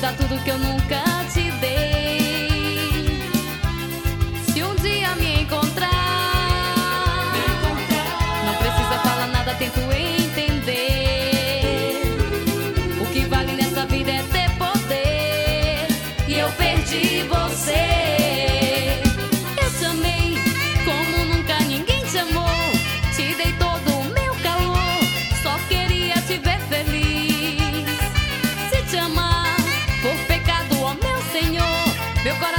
dar tudo que eu nunca te dei. Se um dia me encontrar, não precisa falar nada, tento entender. O que vale nessa vida é ter poder, e eu perdi você. Eu te amei como nunca ninguém te amou. Te dei todo o meu calor, só queria te ver feliz. Se te amar for pecado, ó meu Senhor, meu coração